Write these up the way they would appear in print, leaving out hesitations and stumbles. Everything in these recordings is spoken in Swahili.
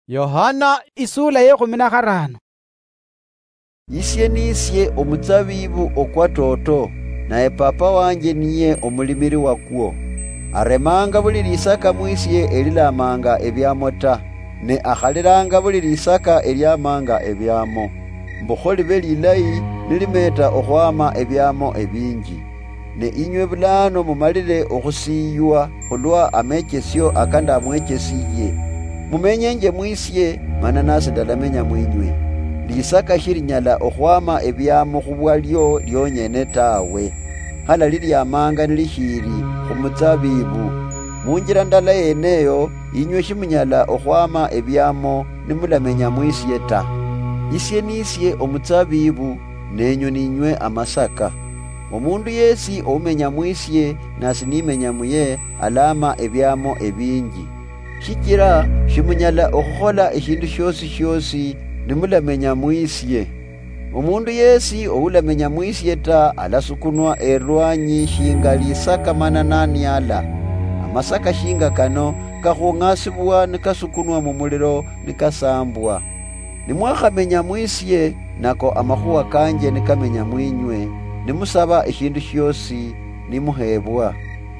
Yohana isula ye 15. Isye nisye omutsabibu okwa toto, naye papa wanje niye omulimiri wakwo. Aremanga buli lisaka mwisye elilamanga ebyamo ta, ne akhaliranga buli lisaka elyamanga ebyamo. Mbukholi belilayi nilimeta okhwama ebyamo ebinji. Ne inywe bulano mumalire okhusiywa khulwa amechesyo akanda amwechesiye. Mumenyenje mwisye mana nasi dalamenya mwinywe. Lisaka shirinyala okhwama ebyamo khubwalyo lyonyene tawe. Hala lilyamanga nilishiri khumutsabibu. Munjira ndala yeneyo inywe shimunyala okhwama ebyamo nimulamenya mwisye ta. Isye nisye omutsabibu nenywe ninywe amasaka. Omundu yesi omenya mwisye nasi nimenya muye alama ebyamo ebinji. Shikira shimunyala okhukhola eshindu shosi nimulamenya mwisye. Omundu yesi oulamenya mwisye ta alasukunwa erwanyi shinga lisaka mananani ala. Amasaka shinga kano kakhungasibwa nikasukunwa mumuliro nikasambwa. Nimwakhamenya mwisye nako amakhuwa kanje nikamenya mwinywe. Nimusaba eshindu shosi nimuhebwa.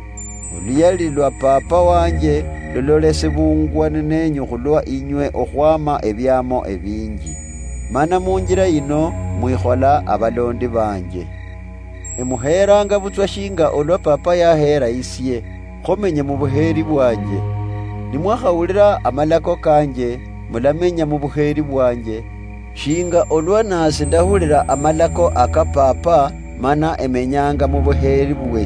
Oluyali lwa papa wanje lulolesebungwa nenyu khulwa inywe okhwama ebyamo ebinji. Mana munjira ino mwikhola abalondi banje. Emuheranga butswa shinga olwa papa yahera isye, khomenye mu buheri bwanje. Nimwakhawulira amalako kanje, mulamenya mu buheri bwanje. Shinga olwa nasi ndahulira amalako aka papa, mana emenyanga mu buheri bwe.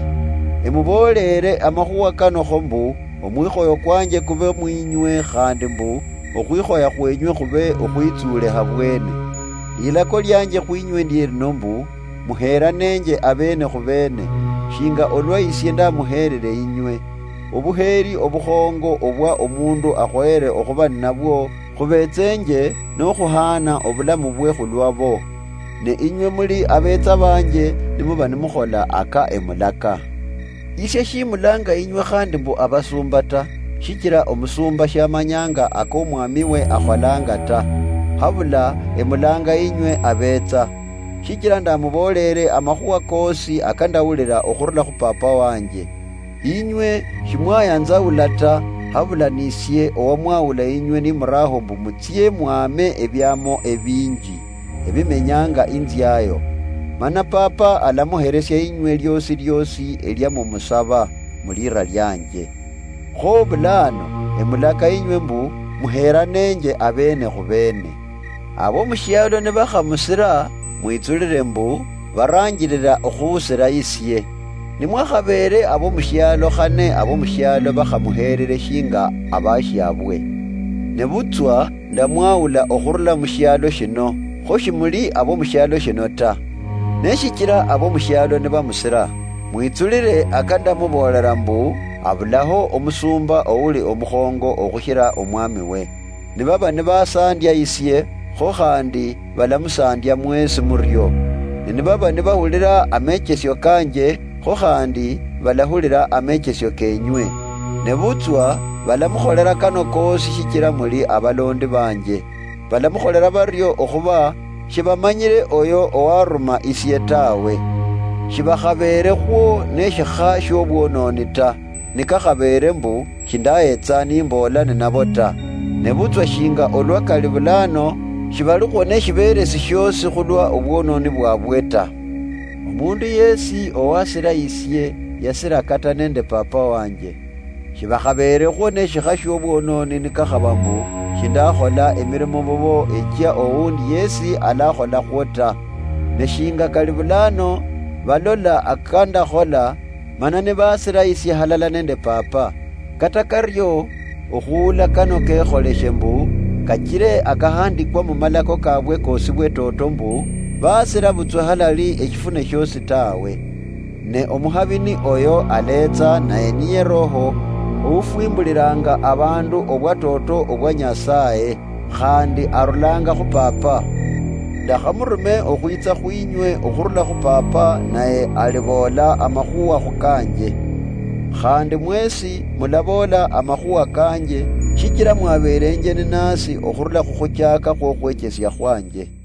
Emubolere amakhuwa kano khombu, omwikhoyo kwanje kube mwinywe khandi mbu, okhwikhoya khwenywe khube okhwitsule habwene. Lilako lyanje khwinywe ndiye lino mbu, muheranenje abene khubene, shinga olwa isye ndamuherere inywe. Obuheri obukhongo obwa omundu akhwere okhuba nabwo, khubetsenje nokhuhana obulamu bwe khulwabo. Ne inywe muli abetsa banje nimuba nimukhola aka emulaka. Isye shimulanga inywe khandi mbu abasumba ta, shikira omusumba shamanyanga akomwami we akholanga ta. Habula emulanga inywe abetsa. Shikira ndamubolere amakhuwa kosi akandawulira okhurula khu papa wanje. Inywe shimwayanzawula ta, habula nisye owamwawula inywe nimuraho mbu mutsye mwame ebyamo ebinji ebimenyanga inzyayo. Mana papa alamuheresya inywe lyosi elya mumusaba mulira lyanje. Kho bulano emulaka inywe mbu muheranenje abene khubene. Abo mushyalo ne bakhamusira mwitsulire mbu barangirira okhusira isye. Nimwakhabere abo mushyalo khane abo mushyalo bakhamuherere shinga abashyabwe. Ne butswa ndamwawula okhurula mushyalo shino, kho shimuli abo mushyalo shino ta. Neshikira abo mushyalo ne bamusira mwitsulire akandamubolera mbu abulaho omusumba ouli omukhongo okhushira omwami we. Nibaba nibasandya isye, kho khandi balamusandya mwesi muryo. Nibaba nibahulira amechesyo kanje, kho khandi balahulira amechesyo kenywe. Nebutswa balamukholera kano kosi shikira muli abalondi banje. Balamukholera baryo okhuba shibamanyire oyo owaruma isye tawe. Shibakhabere khwo neshikha shobwononi ta, nikakhabere mbu shindayetsa nimbola ninabo ta. Nebutswa shinga olwa kali bulano shibalikho neshiberesi shosi khulwa obwononi bwabwe ta. Omundu yesi owasira isye yasira kata nende papa wanje. Shibakhabere khwo neshikha shobwononi nikakhaba mbu shindakhola emirimo bobo ejja owundi yesi alakhola khwo ta. Neshinga kali bulano balola akandakhola, mana nebasira isye halala nende papa. Kata karyo okhuula kano kekholeshe mbu kachire akahandikwa mu malako kabwe kosi bwe toto mbu basira butswa halali ekifune shosi tawe. Ne omuhabini oyo aletsa naye niye roho ufwimbuliranga abandu obwa toto obwa Nyasaye, khandi arulanga khu papa. Ndakhamurume okhwitsa khwinywe okhurula khu papa, naye alibola amakhuwa khukanje. Khandi mwesi mulabola amakhuwa kanje, shikira mwaberenje nasi okhurula khukhuchaka khwokhwechesya khwanje.